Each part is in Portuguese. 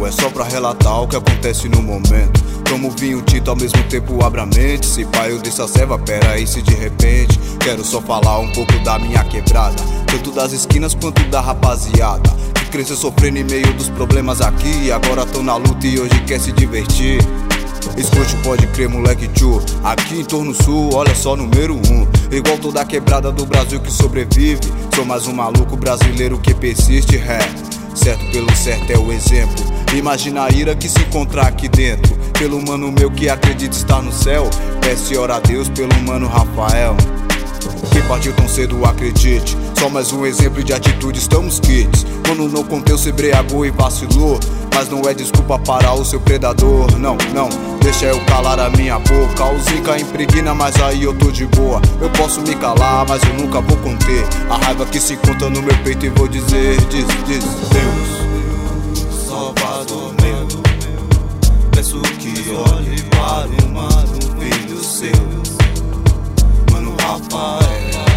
é só pra relatar o que acontece no momento. Tomo vinho tinto, ao mesmo tempo abra a mente. Se pai eu desse a serva, pera aí se de repente. Quero só falar um pouco da minha quebrada, tanto das esquinas quanto da rapaziada que cresceu sofrendo em meio dos problemas aqui. Agora tão na luta e hoje quer se divertir. Escute, pode crer, moleque tchu. Aqui em Torno Sul, olha só, número 1. Igual toda quebrada do Brasil que sobrevive. Sou mais um maluco brasileiro que persiste. Certo pelo certo é o exemplo. Imagina a ira que se encontrar aqui dentro. Pelo mano meu que acredita estar no céu. Peço e ora a Deus pelo mano Rafael, que partiu tão cedo, acredite. Só mais um exemplo de atitude, estamos quites. Quando não conteu, se embriagou e vacilou. Mas não é desculpa para o seu predador. Não, não, deixa eu calar a minha boca. O Zica impregna, mas aí eu tô de boa. Eu posso me calar, mas eu nunca vou conter a raiva que se conta no meu peito e vou dizer: diz, Deus, Salvador meu, peço que olhe para o mano, filho seu, mano Rafael.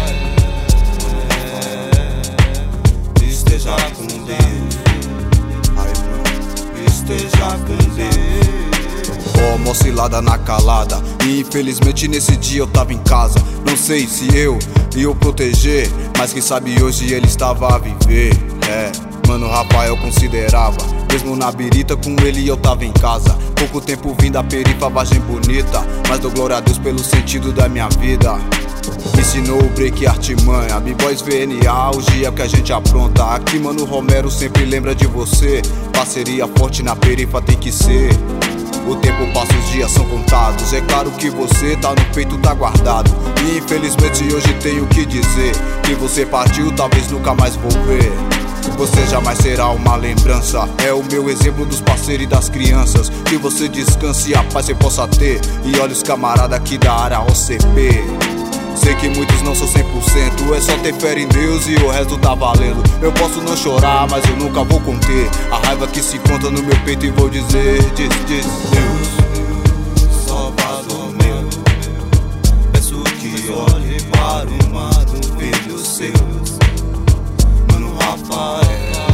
Esteja com Deus, ai mano, esteja com Deus. Uma oscilada na calada, e infelizmente nesse dia eu tava em casa. Não sei se eu ia o proteger, mas quem sabe hoje ele estava a viver. Mano Rafael considerava, mesmo na birita com ele eu tava em casa. Pouco tempo vim da perifa, vagem bonita, mas dou glória a Deus pelo sentido da minha vida. Me ensinou o break e artimanha, B-Boys VNA, o dia que a gente apronta. Aqui mano Romero sempre lembra de você. Parceria forte na perifa tem que ser. O tempo passa, os dias são contados. É claro que você tá no peito, tá guardado. E infelizmente hoje tenho que dizer que você partiu, talvez nunca mais vou ver. Você jamais será uma lembrança. É o meu exemplo dos parceiros e das crianças. Que você descanse e a paz você possa ter. E olha os camarada aqui da área OCP. Sei que muitos não são 100%, é só ter fé em Deus e o resto tá valendo. Eu posso não chorar, mas eu nunca vou conter a raiva que se conta no meu peito e vou dizer: diz, Deus, Salvador meu, peço que olhe para o mano, filho seu, mano Rafael.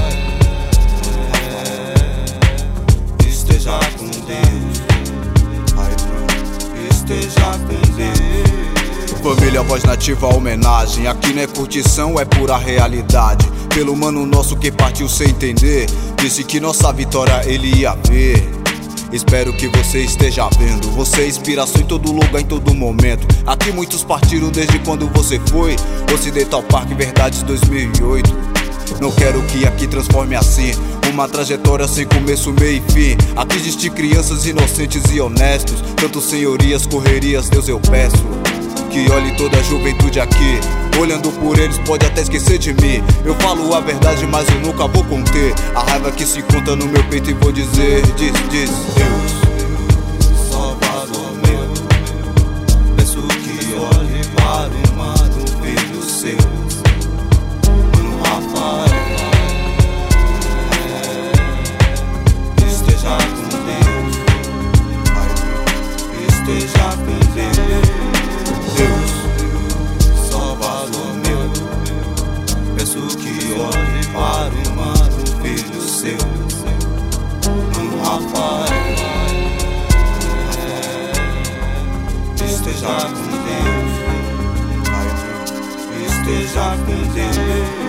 Esteja com Deus, ai mano, esteja com Deus. Família Voz Nativa, homenagem. Aqui não é curtição, é pura realidade. Pelo mano nosso que partiu sem entender, disse que nossa vitória ele ia ver. Espero que você esteja vendo. Você é inspiração em todo lugar, em todo momento. Aqui muitos partiram desde quando você foi. Ocidental Park, Verdades 2008. Não quero que aqui transforme assim uma trajetória sem começo, meio e fim. Aqui existem crianças inocentes e honestos. Tanto senhorias, correrias, Deus eu peço que olhe toda a juventude aqui. Olhando por eles pode até esquecer de mim. Eu falo a verdade, mas eu nunca vou conter a raiva que se conta no meu peito e vou dizer: diz, Deus, Salvador meu, peço que olhe para o mano, filho seu, mano Rafael. Esteja com Deus, ai, esteja com Deus. Deus, Salvador meu, peço que olhe para o mano, filho seu, mano Rafael. Esteja com Deus, esteja com Deus.